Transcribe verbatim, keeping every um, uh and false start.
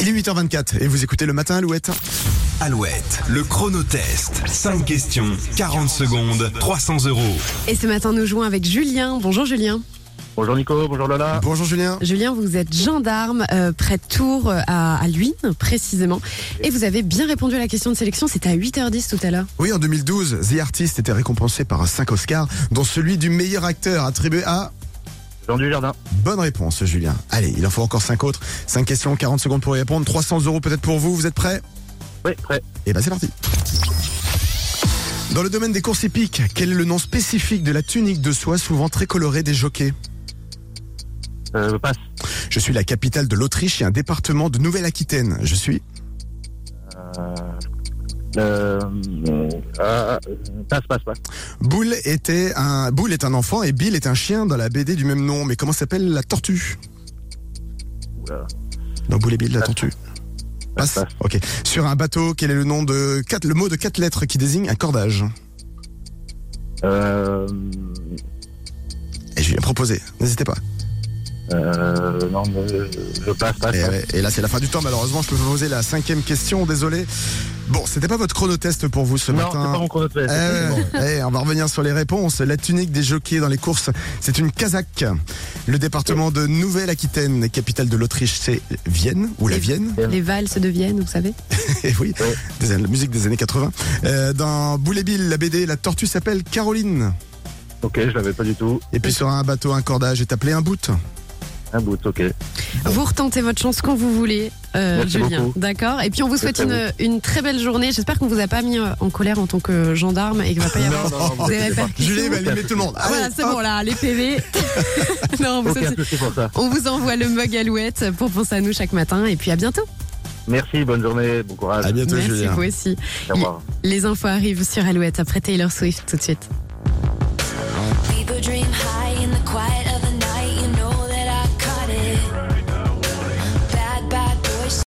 Il est huit heures vingt-quatre et vous écoutez le matin Alouette. Alouette, le chronotest. cinq questions, quarante secondes, trois cents euros. Et ce matin, nous jouons avec Julien. Bonjour Julien. Bonjour Nico, bonjour Lola. Bonjour Julien. Julien, vous êtes gendarme euh, près de Tours, euh, à, à Luynes précisément. Et vous avez bien répondu à la question de sélection, c'était à huit heures dix tout à l'heure. Oui, en deux mille douze, The Artist était récompensé par cinq Oscars, dont celui du meilleur acteur attribué à... Jean Dujardin. Bonne réponse Julien. Allez, il en faut encore cinq autres. cinq questions, quarante secondes pour y répondre. trois cents euros peut-être pour vous, vous êtes prêts? Oui, prêt. Et ben c'est parti. Dans le domaine des courses hippiques, quel est le nom spécifique de la tunique de soie souvent très colorée des jockeys? Euh, passe. Je suis la capitale de l'Autriche et un département de Nouvelle-Aquitaine. Je suis... Euh, euh, euh, passe, passe, passe. Boule était un Boule est un enfant et Bill est un chien dans la B D du même nom. Mais comment s'appelle la tortue? Oula. Dans Boule et Bill, la Passe. tortue. Passe. Passe. Ok. Sur un bateau, quel est le nom de quatre, le mot de quatre lettres qui désigne un cordage? Euh, Et je lui ai proposé. N'hésitez pas. euh, non, mais je passe, passe. Et, passe. ouais, et là, c'est la fin du temps. Malheureusement, je peux vous poser la cinquième question. Désolé. Bon, c'était pas votre chronotest pour vous ce Non, matin. c'est pas mon chronotest. Eh, ouais. Eh, on va revenir sur les réponses. La tunique des jockeys dans les courses, c'est une casaque. Le département de Nouvelle-Aquitaine, capitale de l'Autriche, c'est Vienne ou la Et- Vienne. Les valses de Vienne, vous savez. Et oui, Ouais. des, la musique des années quatre-vingts. Euh, dans Boule et Bill, la B D, la tortue s'appelle Caroline. Ok, je l'avais pas du tout. Et puis sur un bateau, un cordage est appelé un bout. Un bout, ok. Vous retentez votre chance quand vous voulez, euh, Merci Julien. beaucoup. D'accord. Et puis on vous souhaite très une, une très belle journée. J'espère qu'on vous a pas mis euh, en colère en tant que gendarme et qu'il va pas y avoir Non, non, non, des vous inquiétez pas. répercussions. Julie va allumer tout le monde. Ah, voilà, Allez, c'est hop. bon là, les P V. non, on vous, Aucun souhaite- souci pour ça. on vous envoie le mug Alouette pour penser à nous chaque matin. Et puis à bientôt. Merci, bonne journée, bon courage. À bientôt, Merci Julien. vous aussi. Au revoir. Les infos arrivent sur Alouette après Taylor Swift tout de suite.